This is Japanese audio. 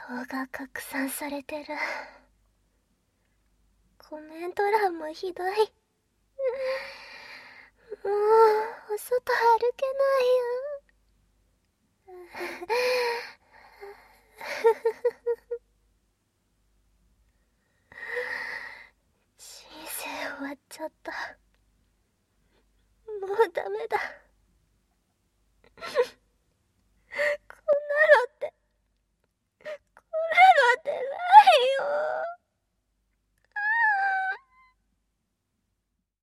動画拡散されてる。コメント欄もひどい。もうお外歩けないよ。人生終わっちゃった。もうダメだ。